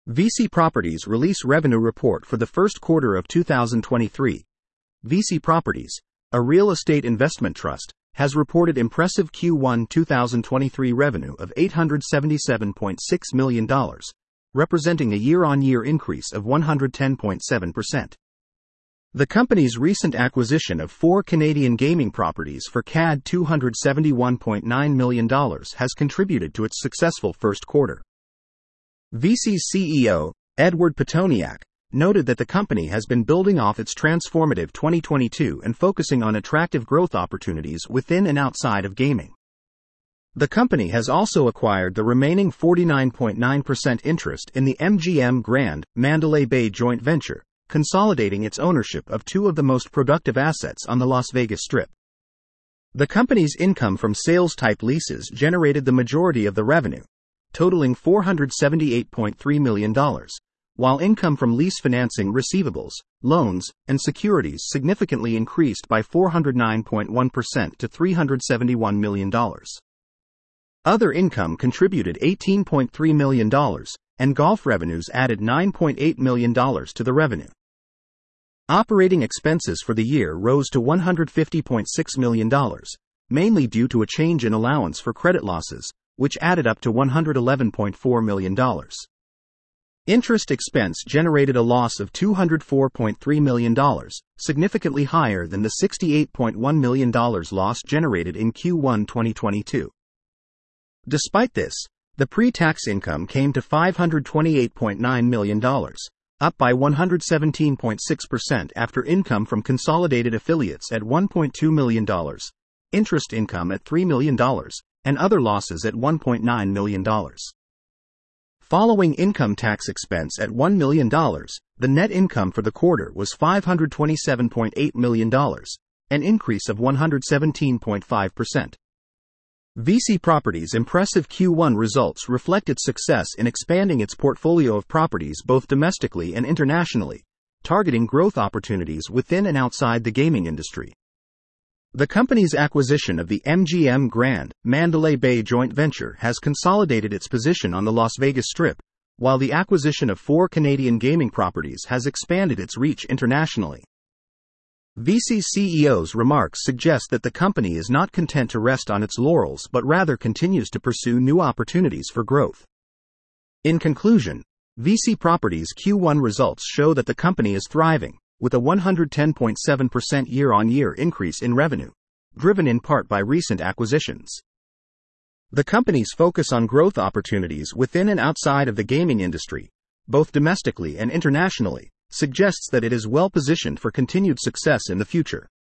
VC Properties release revenue report for the first quarter of 2023. VC Properties, a real estate investment trust, has reported impressive Q1 2023 revenue of $877.6 million, representing a year-on-year increase of 110.7%. The company's recent acquisition of 4 Canadian gaming properties for CAD $271.9 million has contributed to its successful first quarter. VC's CEO, Edward Pitoniak, noted that the company has been building off its transformative 2022 and focusing on attractive growth opportunities within and outside of gaming. The company has also acquired the remaining 49.9% interest in the MGM Grand Mandalay Bay joint venture, consolidating its ownership of 2 of the most productive assets on the Las Vegas Strip. The company's income from sales-type leases generated the majority of the revenue, totaling $478.3 million, while income from lease financing receivables, loans, and securities significantly increased by 409.1% to $371 million. Other income contributed $18.3 million, and golf revenues added $9.8 million to the revenue. Operating expenses for the year rose to $150.6 million, mainly due to a change in allowance for credit losses, which added up to $111.4 million. Interest expense generated a loss of $204.3 million, significantly higher than the $68.1 million loss generated in Q1 2022. Despite this, the pre-tax income came to $528.9 million, up by 117.6% after income from consolidated affiliates at $1.2 million, interest income at $3 million, and other losses at $1.9 million. Following income tax expense at $1 million, the net income for the quarter was $527.8 million, an increase of 117.5%. VC Properties' impressive Q1 results reflect its success in expanding its portfolio of properties both domestically and internationally, targeting growth opportunities within and outside the gaming industry. The company's acquisition of the MGM Grand Mandalay Bay joint venture has consolidated its position on the Las Vegas Strip, while the acquisition of 4 Canadian gaming properties has expanded its reach internationally. VC CEO's remarks suggest that the company is not content to rest on its laurels but rather continues to pursue new opportunities for growth. In conclusion, VC Properties' Q1 results show that the company is thriving, with a 110.7% year-on-year increase in revenue, driven in part by recent acquisitions. The company's focus on growth opportunities within and outside of the gaming industry, both domestically and internationally, suggests that it is well positioned for continued success in the future.